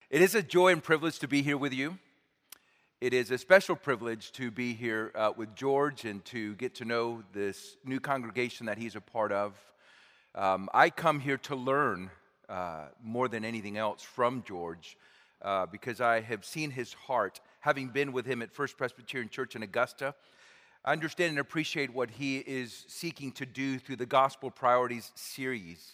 It is a joy and privilege to be here with you. It is a special privilege to be here with George and to get to know this new congregation that he's a part of. I come here to learn more than anything else from George because I have seen his heart, having been with him at First Presbyterian Church in Augusta. I understand and appreciate what he is seeking to do through the Gospel Priorities series.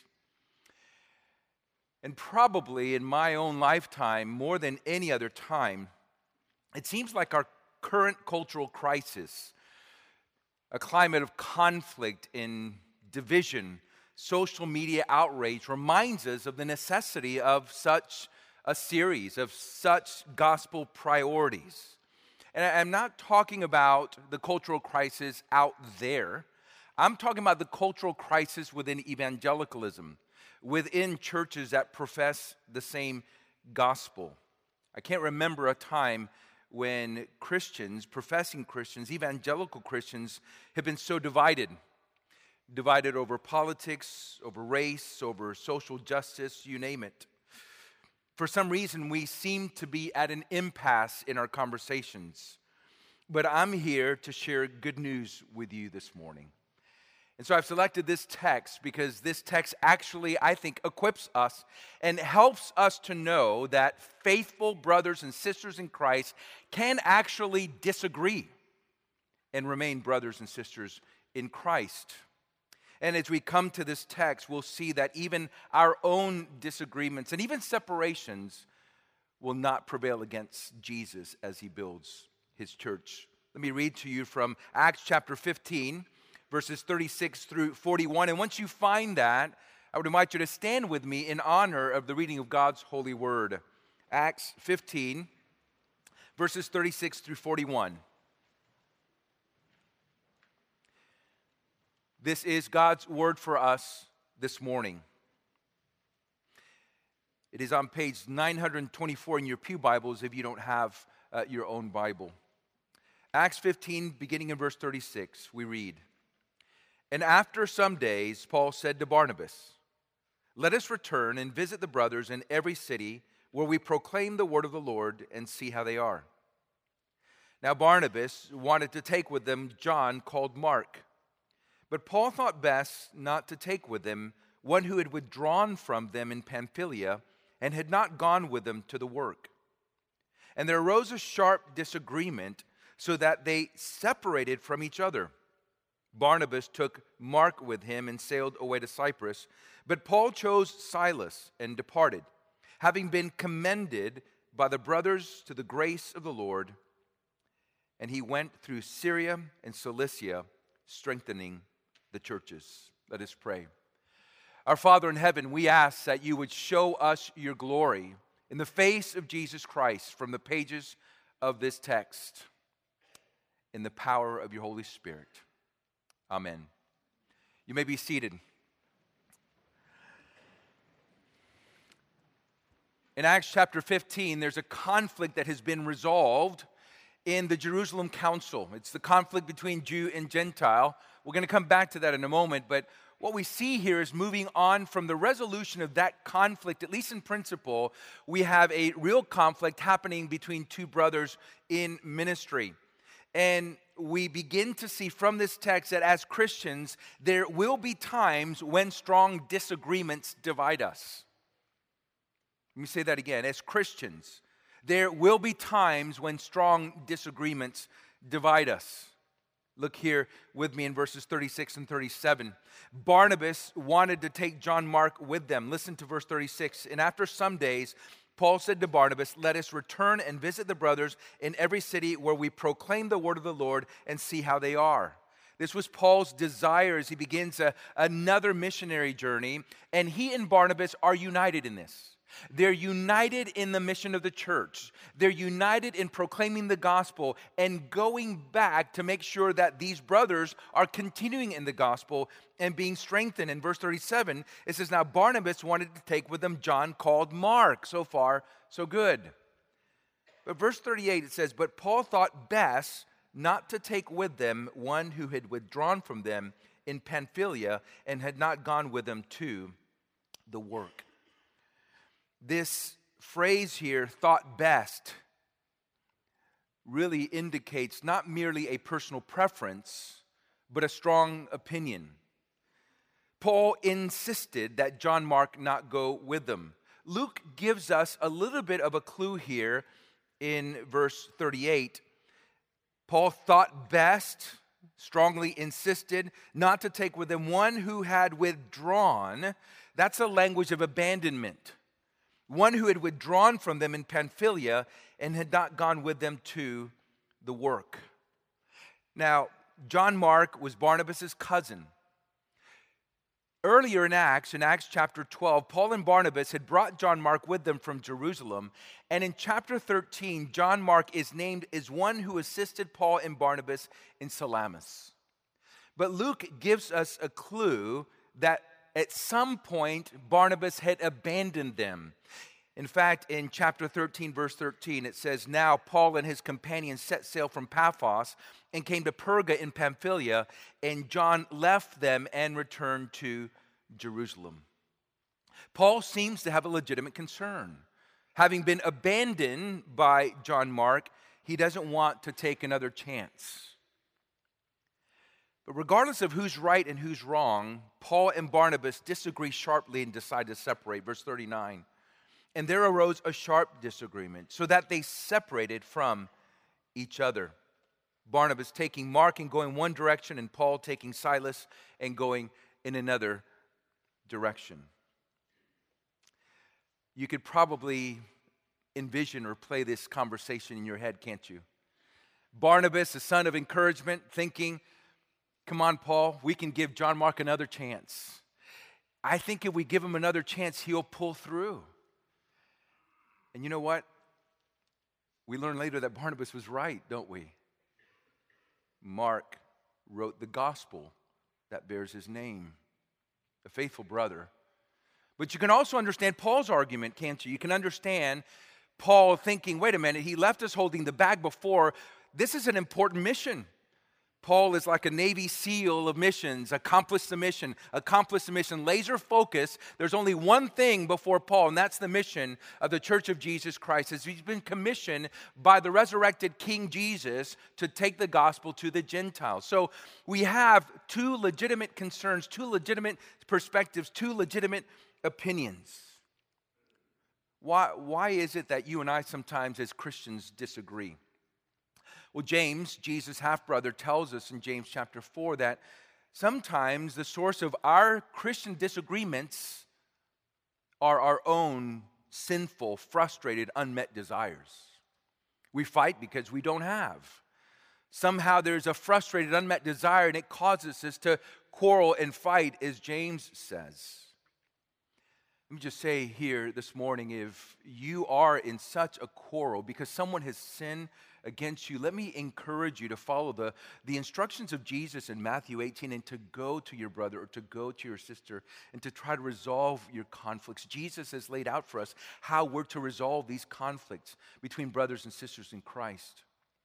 And probably in my own lifetime, more than any other time, it seems like our current cultural crisis, a climate of conflict and division, social media outrage, reminds us of the necessity of such a series, of such gospel priorities. And I'm not talking about the cultural crisis out there. I'm talking about the cultural crisis within evangelicalism, within churches that profess the same gospel. I can't remember a time when Christians, professing Christians, evangelical Christians, have been so divided over politics, over race, over social justice, you name it. For some reason, we seem to be at an impasse in our conversations. But I'm here to share good news with you this morning. And so I've selected this text because this text actually, I think, equips us and helps us to know that faithful brothers and sisters in Christ can actually disagree and remain brothers and sisters in Christ. And as we come to this text, we'll see that even our own disagreements and even separations will not prevail against Jesus as he builds his church. Let me read to you from Acts chapter 15, verses 36 through 41. And once you find that, I would invite you to stand with me in honor of the reading of God's holy word. Acts 15, verses 36 through 41. This is God's word for us this morning. It is on page 924 in your pew Bibles if you don't have your own Bible. Acts 15, beginning in verse 36, we read, "And after some days, Paul said to Barnabas, 'Let us return and visit the brothers in every city where we proclaim the word of the Lord and see how they are.' Now Barnabas wanted to take with them John called Mark. But Paul thought best not to take with them one who had withdrawn from them in Pamphylia and had not gone with them to the work. And there arose a sharp disagreement so that they separated from each other. Barnabas took Mark with him and sailed away to Cyprus, but Paul chose Silas and departed, having been commended by the brothers to the grace of the Lord. And he went through Syria and Cilicia, strengthening the churches." Let us pray. Our Father in heaven, we ask that you would show us your glory in the face of Jesus Christ from the pages of this text, in the power of your Holy Spirit. Amen. You may be seated. In Acts chapter 15, there's a conflict that has been resolved in the Jerusalem Council. It's the conflict between Jew and Gentile. We're going to come back to that in a moment, but what we see here is moving on from the resolution of that conflict, at least in principle, we have a real conflict happening between two brothers in ministry. And we begin to see from this text that as Christians, there will be times when strong disagreements divide us. Let me say that again. As Christians, there will be times when strong disagreements divide us. Look here with me in verses 36 and 37. Barnabas wanted to take John Mark with them. Listen to verse 36. "And after some days, Paul said to Barnabas, 'Let us return and visit the brothers in every city where we proclaim the word of the Lord and see how they are.'" This was Paul's desire as he begins another missionary journey, and he and Barnabas are united in this. They're united in the mission of the church. They're united in proclaiming the gospel and going back to make sure that these brothers are continuing in the gospel and being strengthened. In verse 37, it says, "Now Barnabas wanted to take with them John called Mark." So far, so good. But verse 38, it says, "But Paul thought best not to take with them one who had withdrawn from them in Pamphylia and had not gone with them to the work." This phrase here, thought best, really indicates not merely a personal preference, but a strong opinion. Paul insisted that John Mark not go with them. Luke gives us a little bit of a clue here in verse 38. Paul thought best, strongly insisted not to take with him one who had withdrawn. That's a language of abandonment. One who had withdrawn from them in Pamphylia and had not gone with them to the work. Now, John Mark was Barnabas' cousin. Earlier in Acts chapter 12, Paul and Barnabas had brought John Mark with them from Jerusalem. And in chapter 13, John Mark is named as one who assisted Paul and Barnabas in Salamis. But Luke gives us a clue that at some point Barnabas had abandoned them. In fact, in chapter 13, verse 13, it says, "Now Paul and his companions set sail from Paphos and came to Perga in Pamphylia, and John left them and returned to Jerusalem." Paul seems to have a legitimate concern. Having been abandoned by John Mark, he doesn't want to take another chance. But regardless of who's right and who's wrong, Paul and Barnabas disagree sharply and decide to separate. Verse 39. "And there arose a sharp disagreement, so that they separated from each other. Barnabas taking Mark and going one direction, and Paul taking Silas and going in another direction." You could probably envision or play this conversation in your head, can't you? Barnabas, a son of encouragement, thinking, "Come on, Paul, we can give John Mark another chance. I think if we give him another chance, he'll pull through." And you know what? We learn later that Barnabas was right, don't we? Mark wrote the gospel that bears his name, a faithful brother. But you can also understand Paul's argument, can't you? You can understand Paul thinking, wait a minute, he left us holding the bag before. This is an important mission. Paul is like a Navy SEAL of missions, accomplish the mission, laser focus. There's only one thing before Paul, and that's the mission of the Church of Jesus Christ, as he's been commissioned by the resurrected King Jesus to take the gospel to the Gentiles. So we have two legitimate concerns, two legitimate perspectives, two legitimate opinions. Why is it that you and I sometimes as Christians disagree? Well, James, Jesus' half-brother, tells us in James chapter 4 that sometimes the source of our Christian disagreements are our own sinful, frustrated, unmet desires. We fight because we don't have. Somehow there's a frustrated, unmet desire, and it causes us to quarrel and fight, as James says. Let me just say here this morning, if you are in such a quarrel because someone has sinned against you, let me encourage you to follow the instructions of Jesus in Matthew 18 and to go to your brother or to go to your sister and to try to resolve your conflicts. Jesus has laid out for us how we're to resolve these conflicts between brothers and sisters in Christ.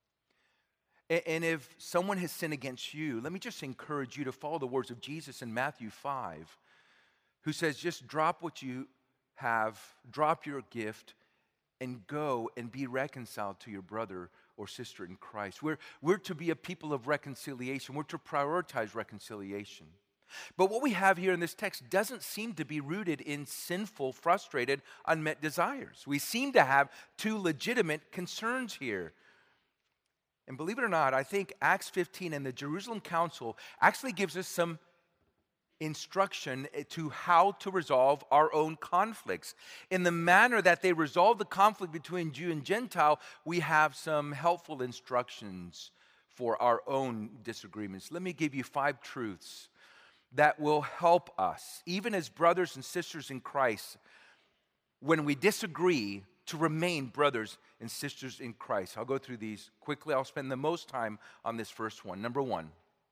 And if someone has sinned against you, let me just encourage you to follow the words of Jesus in Matthew 5, who says, just drop what you have, drop your gift, and go and be reconciled to your brother or sister in Christ. We're to be a people of reconciliation. We're to prioritize reconciliation. But what we have here in this text doesn't seem to be rooted in sinful, frustrated, unmet desires. We seem to have two legitimate concerns here. And believe it or not, I think Acts 15 and the Jerusalem Council actually gives us some instruction to how to resolve our own conflicts. In the manner that they resolve the conflict between Jew and Gentile, we have some helpful instructions for our own disagreements. Let me give you 5 truths that will help us, even as brothers and sisters in Christ, when we disagree, to remain brothers and sisters in Christ. I'll go through these quickly. I'll spend the most time on this first one. Number 1.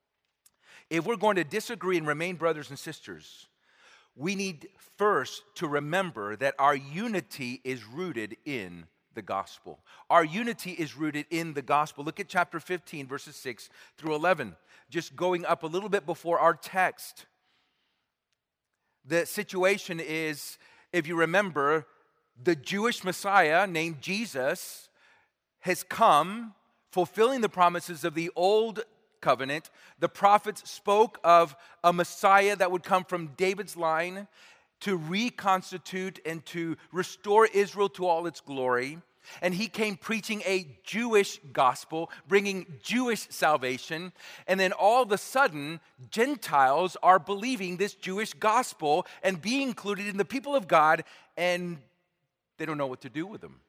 If we're going to disagree and remain brothers and sisters, we need first to remember that our unity is rooted in the gospel. Our unity is rooted in the gospel. Look at chapter 15, verses 6 through 11. Just going up a little bit before our text. The situation is, if you remember, the Jewish Messiah named Jesus has come, fulfilling the promises of the old covenant. The prophets spoke of a Messiah that would come from David's line to reconstitute and to restore Israel to all its glory. And he came preaching a Jewish gospel, bringing Jewish salvation. And then all of a sudden, Gentiles are believing this Jewish gospel and being included in the people of God, and they don't know what to do with them.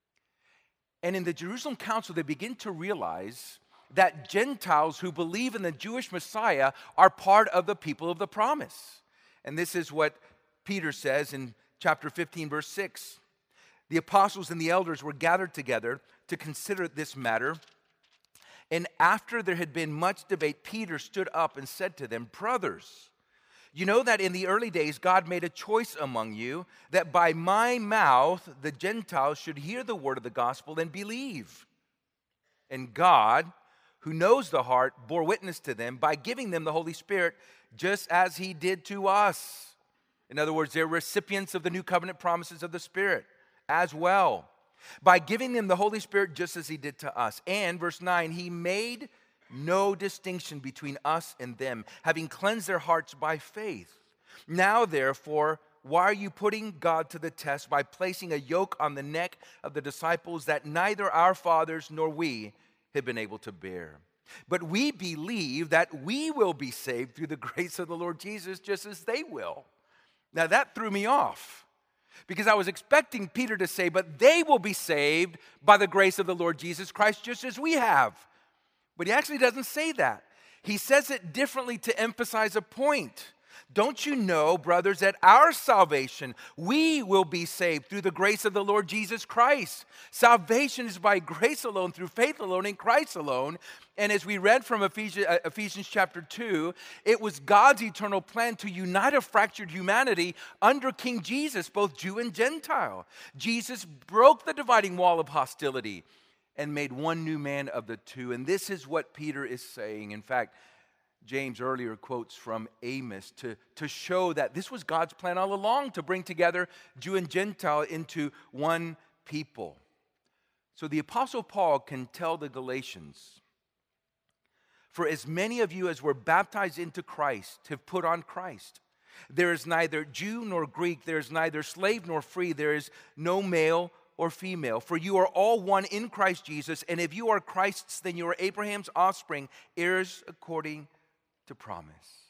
And in the Jerusalem Council, they begin to realize that Gentiles who believe in the Jewish Messiah are part of the people of the promise. And this is what Peter says in chapter 15, verse 6. The apostles and the elders were gathered together to consider this matter. And after there had been much debate, Peter stood up and said to them, "Brothers, you know that in the early days God made a choice among you that by my mouth the Gentiles should hear the word of the gospel and believe. And God, who knows the heart, bore witness to them by giving them the Holy Spirit, just as he did to us." In other words, they're recipients of the new covenant promises of the Spirit as well, by giving them the Holy Spirit just as he did to us. And, verse 9, he made no distinction between us and them, having cleansed their hearts by faith. Now, therefore, why are you putting God to the test by placing a yoke on the neck of the disciples that neither our fathers nor we have been able to bear? But we believe that we will be saved through the grace of the Lord Jesus, just as they will. Now, that threw me off, because I was expecting Peter to say, but they will be saved by the grace of the Lord Jesus Christ, just as we have. But he actually doesn't say that. He says it differently to emphasize a point. Don't you know, brothers, that our salvation, we will be saved through the grace of the Lord Jesus Christ. Salvation is by grace alone, through faith alone, in Christ alone. And as we read from Ephesians chapter 2, it was God's eternal plan to unite a fractured humanity under King Jesus, both Jew and Gentile. Jesus broke the dividing wall of hostility and made one new man of the two. And this is what Peter is saying. In fact, James earlier quotes from Amos to show that this was God's plan all along, to bring together Jew and Gentile into one people. So the Apostle Paul can tell the Galatians, "For as many of you as were baptized into Christ have put on Christ. There is neither Jew nor Greek, there is neither slave nor free, there is no male or female, for you are all one in Christ Jesus, and if you are Christ's, then you are Abraham's offspring, heirs according to promise."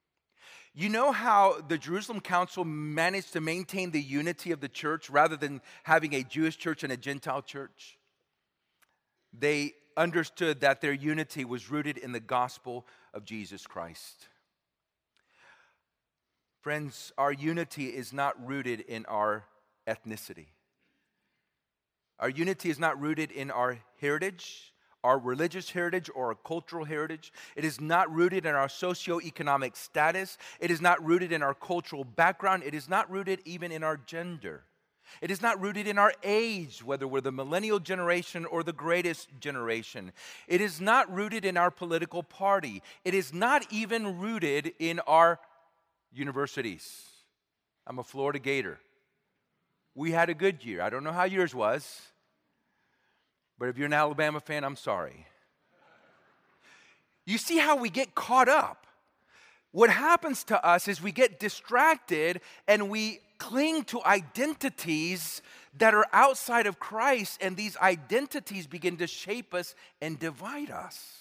You know how the Jerusalem Council managed to maintain the unity of the church rather than having a Jewish church and a Gentile church? They understood that their unity was rooted in the gospel of Jesus Christ. Friends, our unity is not rooted in our ethnicity. Our unity is not rooted in our heritage, our religious heritage, or our cultural heritage. It is not rooted in our socioeconomic status. It is not rooted in our cultural background. It is not rooted even in our gender. It is not rooted in our age, whether we're the millennial generation or the greatest generation. It is not rooted in our political party. It is not even rooted in our universities. I'm a Florida Gator. We had a good year. I don't know how yours was. But if you're an Alabama fan, I'm sorry. You see how we get caught up. What happens to us is we get distracted and we cling to identities that are outside of Christ, and these identities begin to shape us and divide us.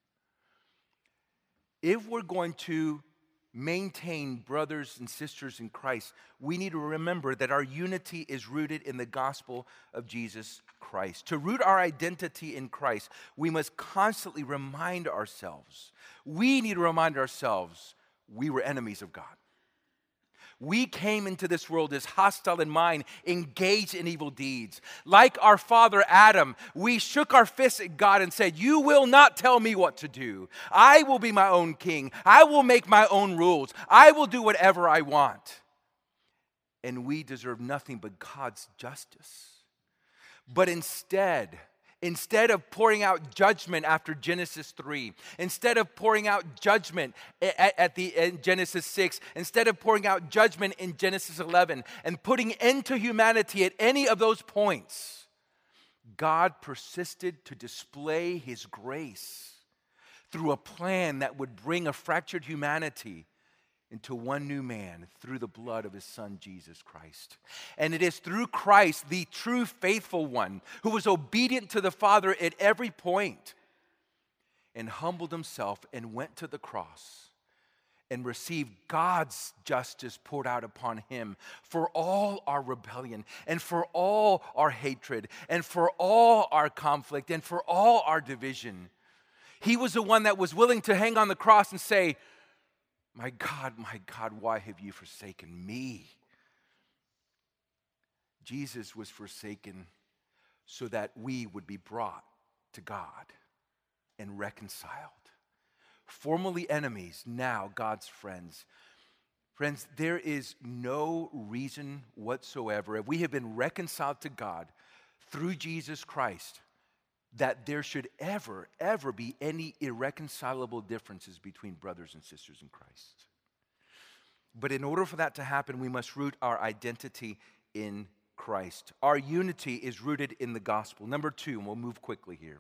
If we're going to maintain brothers and sisters in Christ, we need to remember that our unity is rooted in the gospel of Jesus Christ. To root our identity in Christ, we must constantly remind ourselves. We need to remind ourselves we were enemies of God. We came into this world as hostile in mind, engaged in evil deeds. Like our father Adam, we shook our fists at God and said, "You will not tell me what to do. I will be my own king. I will make my own rules. I will do whatever I want." And we deserve nothing but God's justice. But instead, Instead of pouring out judgment after Genesis 3, instead of pouring out judgment in Genesis 6, instead of pouring out judgment in Genesis 11, and putting end to humanity at any of those points, God persisted to display his grace through a plan that would bring a fractured humanity into one new man through the blood of his Son, Jesus Christ. And it is through Christ, the true faithful one, who was obedient to the Father at every point and humbled himself and went to the cross and received God's justice poured out upon him for all our rebellion and for all our hatred and for all our conflict and for all our division. He was the one that was willing to hang on the cross and say, my God, why have you forsaken me? Jesus was forsaken so that we would be brought to God and reconciled. Formerly enemies, now God's friends. Friends, there is no reason whatsoever, if we have been reconciled to God through Jesus Christ, that there should ever be any irreconcilable differences between brothers and sisters in Christ. But in order for that to happen, we must root our identity in Christ. Our unity is rooted in the gospel. Number 2, and we'll move quickly here.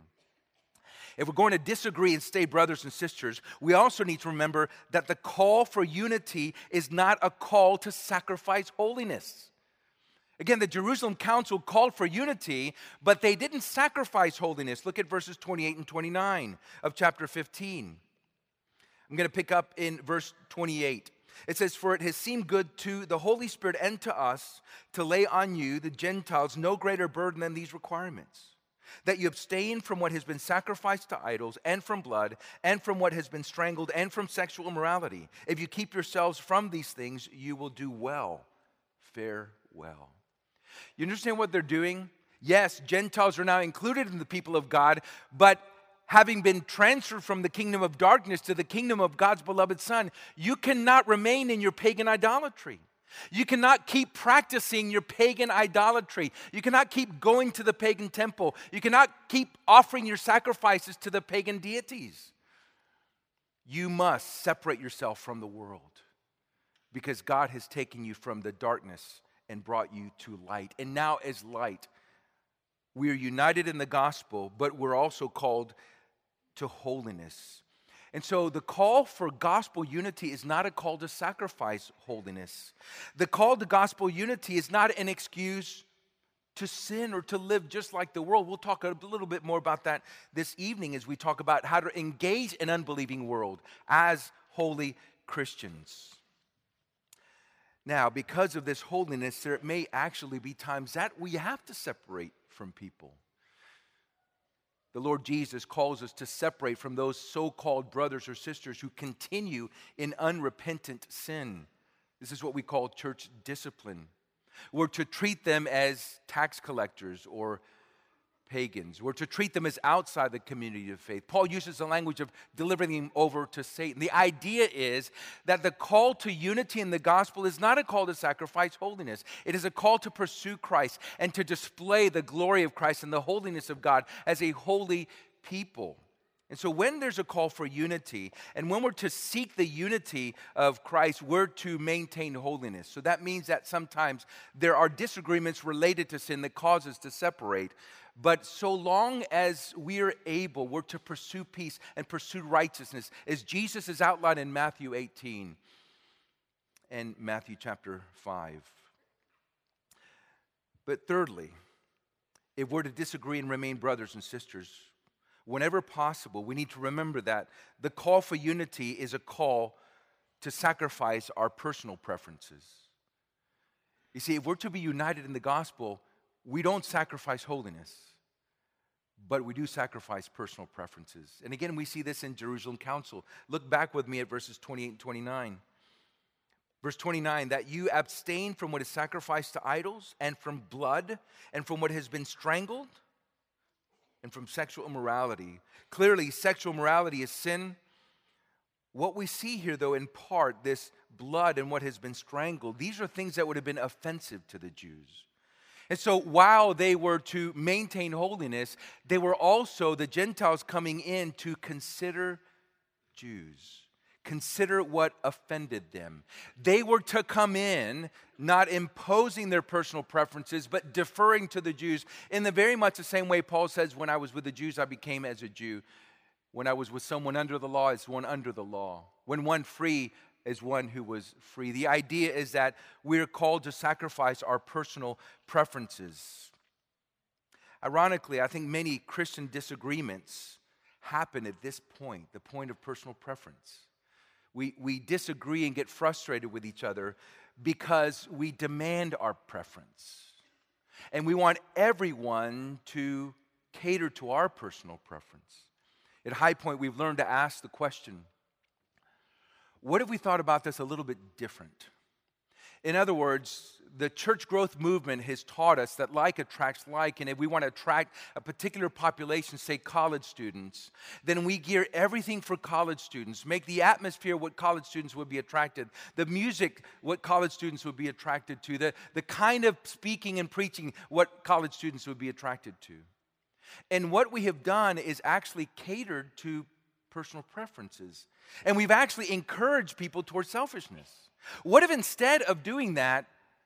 If we're going to disagree and stay brothers and sisters, we also need to remember that the call for unity is not a call to sacrifice holiness. Again, the Jerusalem Council called for unity, but they didn't sacrifice holiness. Look at verses 28 and 29 of chapter 15. I'm going to pick up in verse 28. It says, "For it has seemed good to the Holy Spirit and to us to lay on you, the Gentiles, no greater burden than these requirements, that you abstain from what has been sacrificed to idols, and from blood, and from what has been strangled, and from sexual immorality. If you keep yourselves from these things, you will do well. Fare well." You understand what they're doing? Yes, Gentiles are now included in the people of God, but having been transferred from the kingdom of darkness to the kingdom of God's beloved Son, you cannot remain in your pagan idolatry. You cannot keep practicing your pagan idolatry. You cannot keep going to the pagan temple. You cannot keep offering your sacrifices to the pagan deities. You must separate yourself from the world because God has taken you from the darkness and brought you to light. And now as light, we are united in the gospel, but we're also called to holiness. And so the call for gospel unity is not a call to sacrifice holiness. The call to gospel unity is not an excuse to sin or to live just like the world. We'll talk a little bit more about that this evening as we talk about how to engage an unbelieving world as holy Christians. Now, because of this holiness, there may actually be times that we have to separate from people. The Lord Jesus calls us to separate from those so-called brothers or sisters who continue in unrepentant sin. This is what we call church discipline. We're to treat them as tax collectors or pagans. We're to treat them as outside the community of faith. Paul uses the language of delivering them over to Satan. The idea is that the call to unity in the gospel is not a call to sacrifice holiness. It is a call to pursue Christ and to display the glory of Christ and the holiness of God as a holy people. And so when there's a call for unity, and when we're to seek the unity of Christ, we're to maintain holiness. So that means that sometimes there are disagreements related to sin that cause us to separate. But so long as we are able, we're to pursue peace and pursue righteousness, as Jesus is outlined in Matthew 18 and Matthew chapter 5. But thirdly, if we're to disagree and remain brothers and sisters, whenever possible, we need to remember that the call for unity is a call to sacrifice our personal preferences. You see, if we're to be united in the gospel, we don't sacrifice holiness, but we do sacrifice personal preferences. And again, we see this in Jerusalem Council. Look back with me at verses 28 and 29. Verse 29, that you abstain from what is sacrificed to idols, and from blood, and from what has been strangled, and from sexual immorality. Clearly, sexual immorality is sin. What we see here, though, in part, this blood and what has been strangled, these are things that would have been offensive to the Jews. And so while they were to maintain holiness, they were also the Gentiles coming in to consider Jews, consider what offended them. They were to come in not imposing their personal preferences, but deferring to the Jews in the very much the same way Paul says, when I was with the Jews, I became as a Jew. When I was with someone under the law, as one under the law. When one free, as one who was free. The idea is that we're called to sacrifice our personal preferences. Ironically, I think many Christian disagreements happen at this point, the point of personal preference. We disagree and get frustrated with each other because we demand our preference. And we want everyone to cater to our personal preference. At High Point, we've learned to ask the question, what if we thought about this a little bit different? In other words, the church growth movement has taught us that like attracts like, and if we want to attract a particular population, say college students, then we gear everything for college students, make the atmosphere what college students would be attracted, the music what college students would be attracted to, the kind of speaking and preaching what college students would be attracted to. And what we have done is actually catered to personal preferences. And we've actually encouraged people towards selfishness. What if instead of doing that,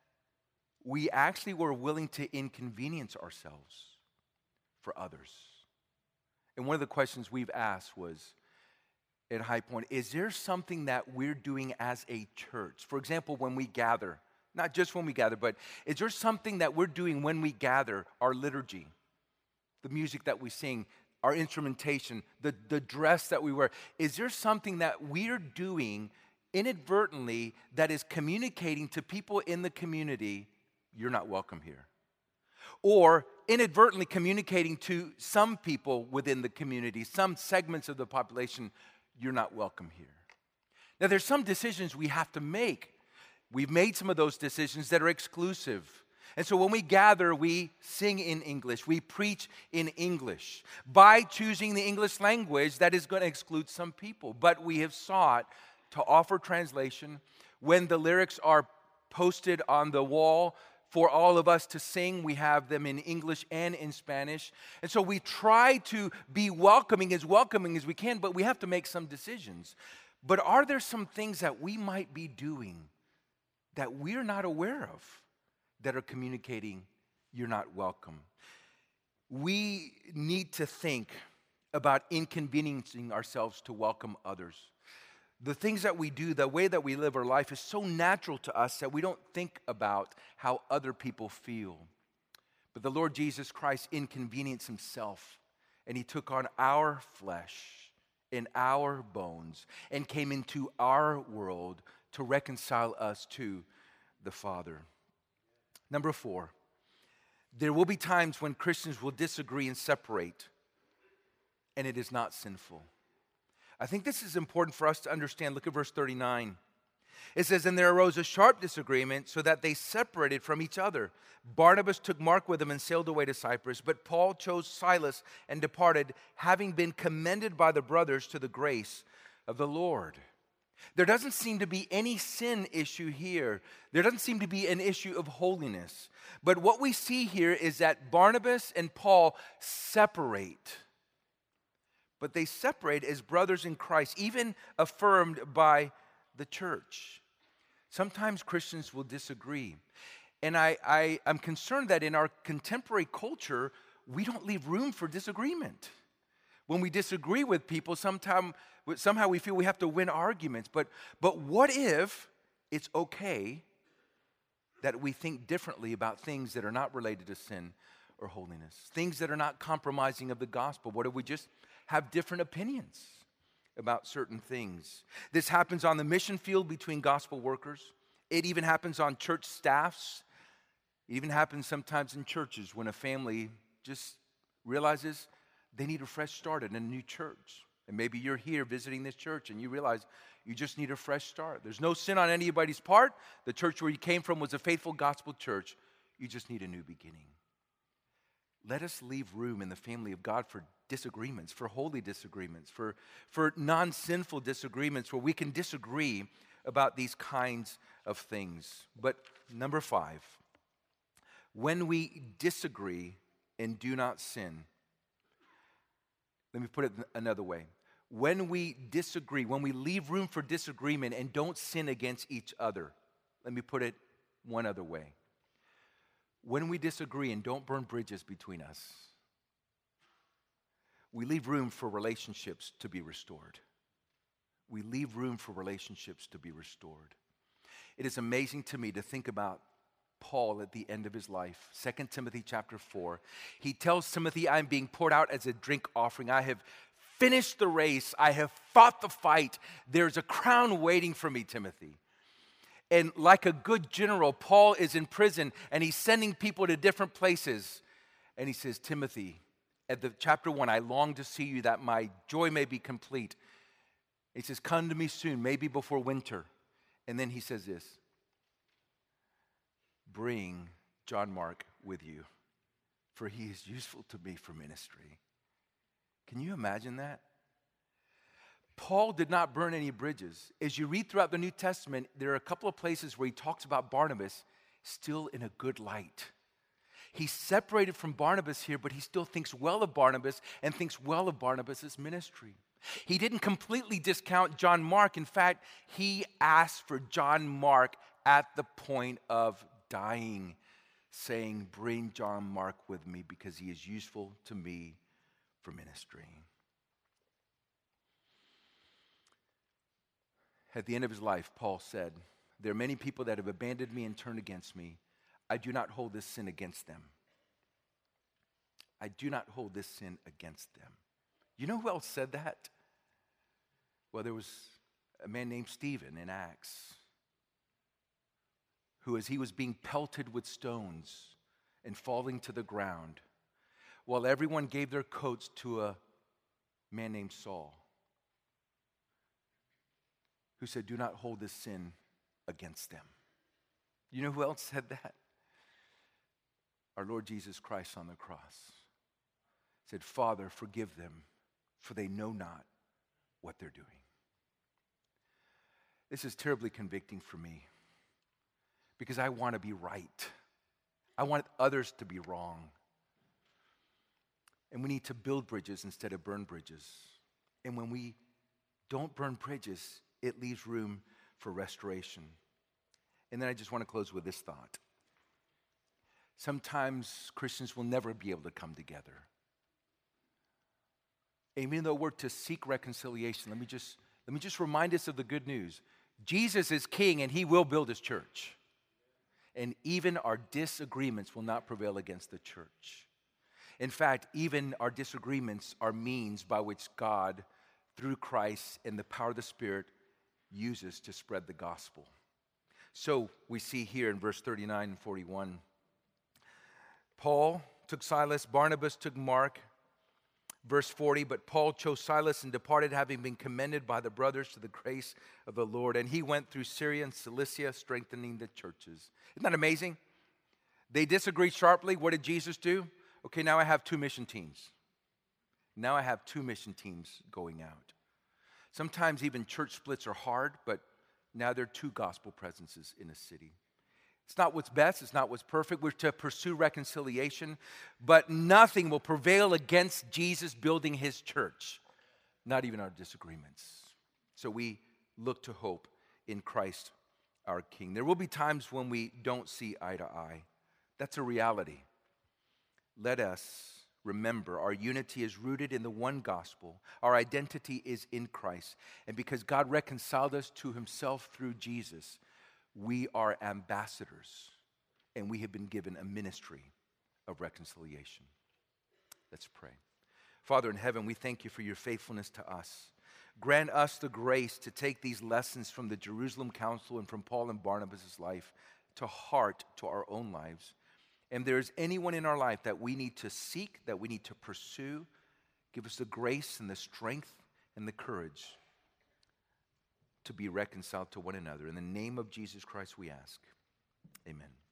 we actually were willing to inconvenience ourselves for others? And one of the questions we've asked was at High Point, is there something that we're doing as a church? For example, when we gather, not just when we gather, but is there something that we're doing when we gather, our liturgy, the music that we sing, our instrumentation, the dress that we wear? Is there something that we're doing inadvertently that is communicating to people in the community, you're not welcome here? Or inadvertently communicating to some people within the community, some segments of the population, you're not welcome here. Now, there's some decisions we have to make. We've made some of those decisions that are exclusive. And so when we gather, we sing in English, we preach in English. By choosing the English language, that is going to exclude some people. But we have sought to offer translation. When the lyrics are posted on the wall for all of us to sing, we have them in English and in Spanish. And so we try to be welcoming as we can, but we have to make some decisions. But are there some things that we might be doing that we're not aware of, that are communicating you're not welcome? We need to think about inconveniencing ourselves to welcome others. The things that we do, the way that we live our life is so natural to us that we don't think about how other people feel. But the Lord Jesus Christ inconvenienced himself, and he took on our flesh and our bones and came into our world to reconcile us to the Father. Number 4, there will be times when Christians will disagree and separate, and it is not sinful. I think this is important for us to understand. Look at verse 39. It says, "And there arose a sharp disagreement, so that they separated from each other. Barnabas took Mark with him and sailed away to Cyprus, but Paul chose Silas and departed, having been commended by the brothers to the grace of the Lord." There doesn't seem to be any sin issue here. There doesn't seem to be an issue of holiness. But what we see here is that Barnabas and Paul separate. But they separate as brothers in Christ, even affirmed by the church. Sometimes Christians will disagree. And I'm concerned that in our contemporary culture, we don't leave room for disagreement. When we disagree with people, somehow we feel we have to win arguments. But what if it's okay that we think differently about things that are not related to sin or holiness? Things that are not compromising of the gospel. What if we just have different opinions about certain things? This happens on the mission field between gospel workers. It even happens on church staffs. It even happens sometimes in churches when a family just realizes they need a fresh start in a new church. And maybe you're here visiting this church and you realize you just need a fresh start. There's no sin on anybody's part. The church where you came from was a faithful gospel church. You just need a new beginning. Let us leave room in the family of God for disagreements, for holy disagreements, for non-sinful disagreements where we can disagree about these kinds of things. But number 5, When we disagree and do not sin, let me put it another way. When we disagree, when we leave room for disagreement and don't sin against each other, let me put it one other way. When we disagree and don't burn bridges between us, we leave room for relationships to be restored. We leave room for relationships to be restored. It is amazing to me to think about Paul at the end of his life. 2 Timothy chapter 4. He tells Timothy, I'm being poured out as a drink offering. I have finished the race. I have fought the fight. There's a crown waiting for me, Timothy. And like a good general, Paul is in prison and he's sending people to different places. And he says, Timothy, at the chapter 1, I long to see you that my joy may be complete. He says, come to me soon, maybe before winter. And then he says this, bring John Mark with you, for he is useful to me for ministry. Can you imagine that? Paul did not burn any bridges. As you read throughout the New Testament, there are a couple of places where he talks about Barnabas still in a good light. He's separated from Barnabas here, but he still thinks well of Barnabas and thinks well of Barnabas' ministry. He didn't completely discount John Mark. In fact, he asked for John Mark at the point of dying, saying, bring John Mark with me because he is useful to me for ministry. At the end of his life, Paul said, there are many people that have abandoned me and turned against me. I do not hold this sin against them. I do not hold this sin against them. You know who else said that? Well, there was a man named Stephen in Acts, who as he was being pelted with stones and falling to the ground, while everyone gave their coats to a man named Saul, who said, do not hold this sin against them. You know who else said that? Our Lord Jesus Christ on the cross said, Father, forgive them, for they know not what they're doing. This is terribly convicting for me because I want to be right. I want others to be wrong. And we need to build bridges instead of burn bridges. And when we don't burn bridges, it leaves room for restoration. And then I just want to close with this thought. Sometimes Christians will never be able to come together. Even though we're to seek reconciliation, let me just remind us of the good news. Jesus is king and he will build his church. And even our disagreements will not prevail against the church. In fact, even our disagreements are means by which God, through Christ and the power of the Spirit, uses to spread the gospel. So we see here in verse 39 and 41, Paul took Silas, Barnabas took Mark. Verse 40, but Paul chose Silas and departed, having been commended by the brothers to the grace of the Lord. And he went through Syria and Cilicia, strengthening the churches. Isn't that amazing? They disagreed sharply. What did Jesus do? Okay, now I have two mission teams. Now I have two mission teams going out. Sometimes even church splits are hard, but now there are two gospel presences in a city. It's not what's best. It's not what's perfect. We're to pursue reconciliation, but nothing will prevail against Jesus building his church, not even our disagreements. So we look to hope in Christ our King. There will be times when we don't see eye to eye. That's a reality. Let us remember our unity is rooted in the one gospel. Our identity is in Christ. And because God reconciled us to himself through Jesus, we are ambassadors, and we have been given a ministry of reconciliation. Let's pray. Father in heaven, we thank you for your faithfulness to us. Grant us the grace to take these lessons from the Jerusalem Council and from Paul and Barnabas' life to heart, to our own lives. And if there is anyone in our life that we need to seek, that we need to pursue, give us the grace and the strength and the courage to be reconciled to one another. In the name of Jesus Christ we ask. Amen.